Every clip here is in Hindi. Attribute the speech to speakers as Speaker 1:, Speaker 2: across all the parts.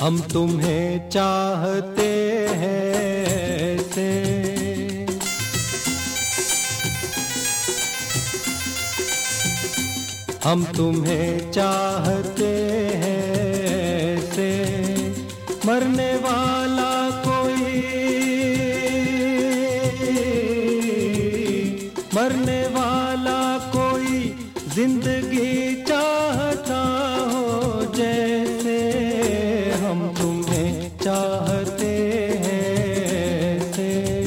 Speaker 1: हम तुम्हें चाहते हैं ऐसे, हम तुम्हें चाहते हैं ऐसे, मरने वाला कोई, मरने वाला कोई जिंदगी चाहता हो जैसे, हम तुम्हें चाहते हैं ऐसे।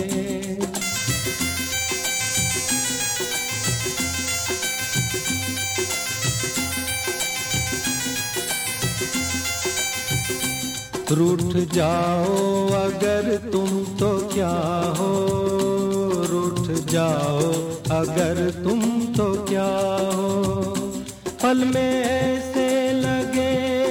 Speaker 1: रूठ जाओ अगर तुम तो क्या हो, रूठ जाओ अगर तुम तो क्या हो, पल में ऐसे लगे,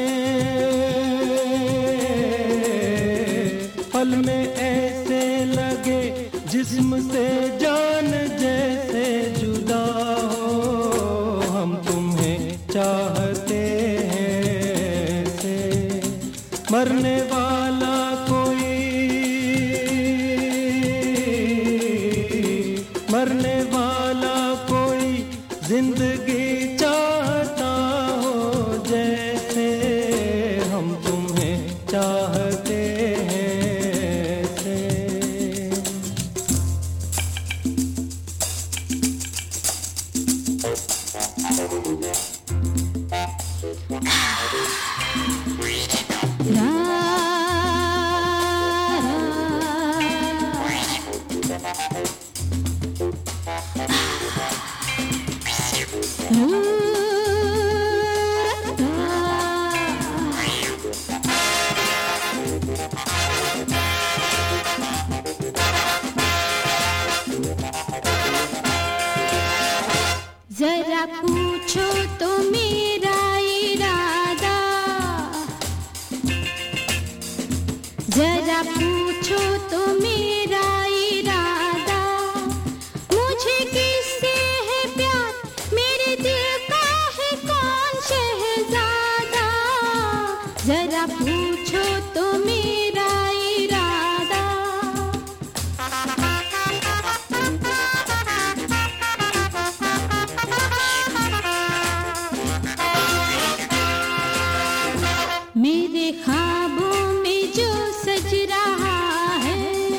Speaker 1: पल में ऐसे लगे जिस्म से जान जैसे जुदा हो, हम तुम्हें चाहते हैं ऐसे, मरने वाला कोई, मरने वाला कोई जिंदगी चाहता हो जैसे, हम तुम्हें चाहते हैं ऐसे।
Speaker 2: जरा पूछो तो मेरा इरादा, जरा पूछो तो मेरा इरादा, मुझे किससे है प्यार, मेरे दिल का है कौन शहजादा, जरा पूछो तो मेरा इरादा। मेरे ख्वाबों में जो सज रहा है,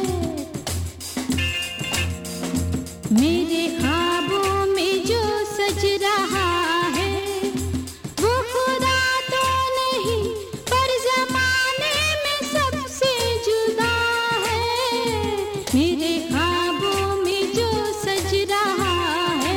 Speaker 2: मेरे ख्वाबों में जो सज रहा है, वो खुदा तो नहीं पर ज़माने में सबसे जुदा है, मेरे ख्वाबों में जो सज रहा है।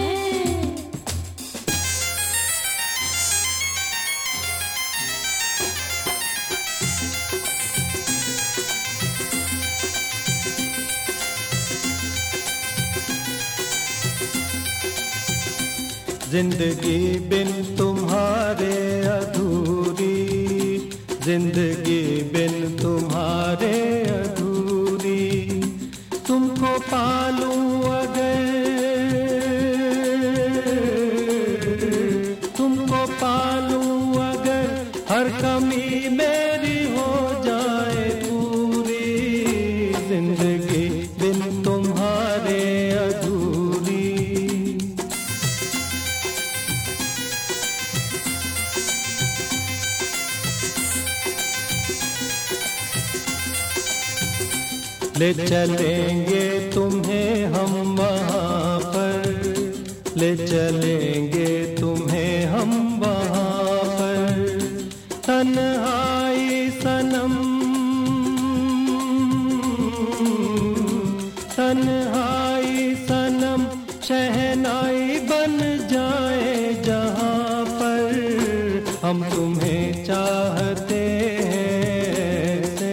Speaker 1: जिंदगी बिन तुम्हारे अधूरी, जिंदगी बिन तुम्हारे अधूरी, तुमको पालूं अगर, तुमको पालूं अगर, हर कमी मेरी हो जाए पूरी, जिंदगी बिन तुम्हारे अधूरी। ले चलेंगे तुम्हें हम वहाँ पर, ले चलेंगे तुम्हें हम वहाँ पर, तन्हाई सनम, तन्हाई सनम शहनाई बन जाए जहाँ पर, हम तुम्हें चाहते हैं ऐसे,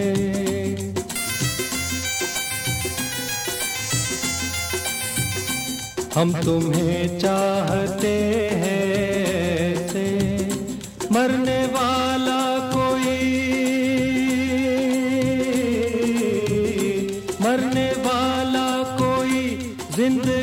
Speaker 1: हम तुम्हें चाहते हैं ऐसे, मरने वाला कोई, मरने वाला कोई जिंदगी